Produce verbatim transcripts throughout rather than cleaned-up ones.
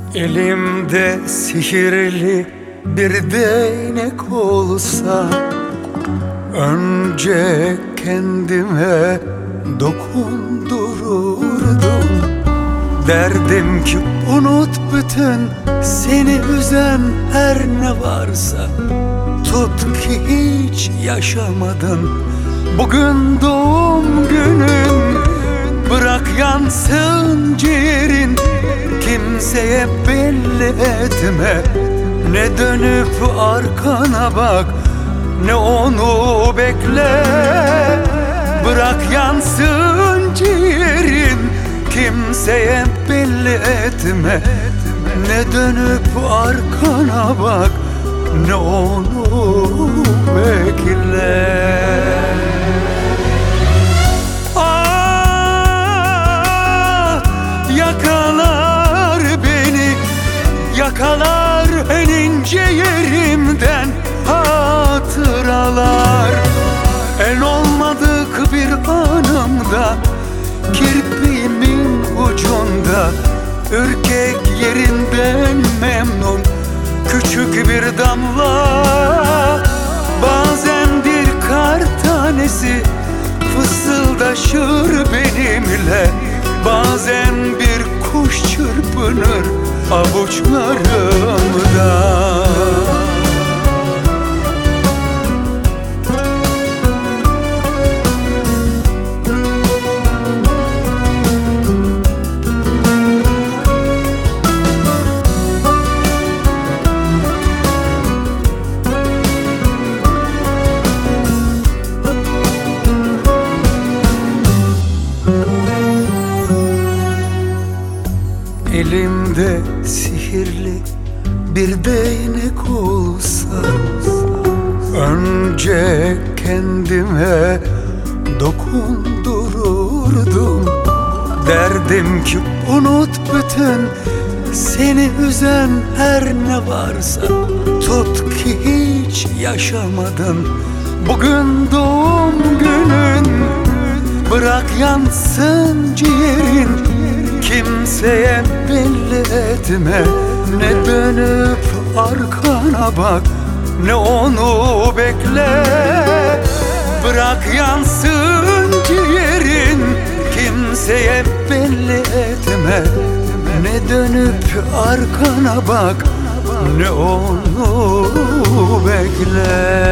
Elimde sihirli bir değnek olsa, önce kendime dokundururdum. Derdim ki unut bütün seni üzen her ne varsa. Tut ki hiç yaşamadın bugün doğum günün. Bırak yansın ciğerin, kimseye belli etme. Ne dönüp arkana bak, ne onu bekle. Bırak yansın ciğerin, kimseye belli etme. Ne dönüp arkana bak, ne onu bekle. Ah, yakalar beni, yakalar en ince yerimden hatıralar. En olmadık bir anımda, kirpiğimin ucunda, ürkek yerinden memnun küçük bir damla. Bazen bir kar tanesi fısıldaşır benimle, bazen bir kuş çırpınır avuçlarımda. Elimde sihirli bir değnek olsa, önce kendime dokundururdum. Derdim ki unut bütün seni üzen her ne varsa. Tut ki hiç yaşamadın bugün doğum günün. Bırak yansın ciğerin, kimseye belli etme. Ne dönüp arkana bak, ne onu bekle. Bırak yansın ciğerin, kimseye belli etme. Ne dönüp arkana bak, ne onu bekle.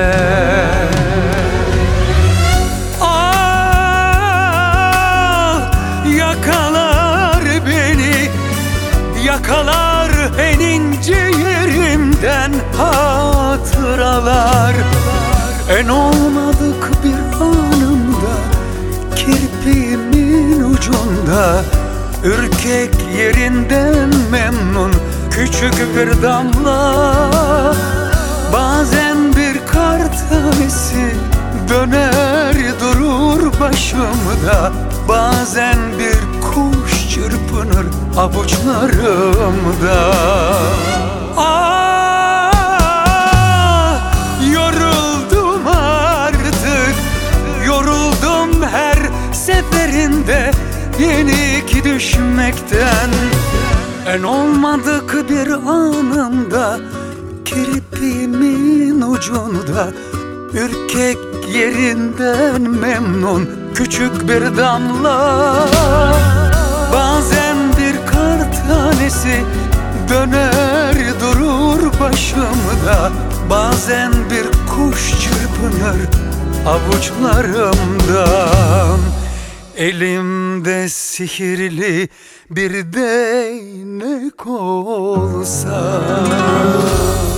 Yakalar en ince yerimden hatıralar. En olmadık bir anımda, kirpiğimin ucunda, ürkek yerinden memnun küçük bir damla. Bazen bir kar tanesi döner durur başımda, bazen bir kuş çırpınır avuçlarımda. Ah, yoruldum artık, yoruldum her seferinde yenik düşmekten. En olmadık bir anımda, kirpiğimin ucunda, ürkek yerinden memnun küçük bir damla. Bazen bir kar tanesi döner durur başımda, bazen bir kuş çırpınır avuçlarımdan. Elimde sihirli bir değnek olsa.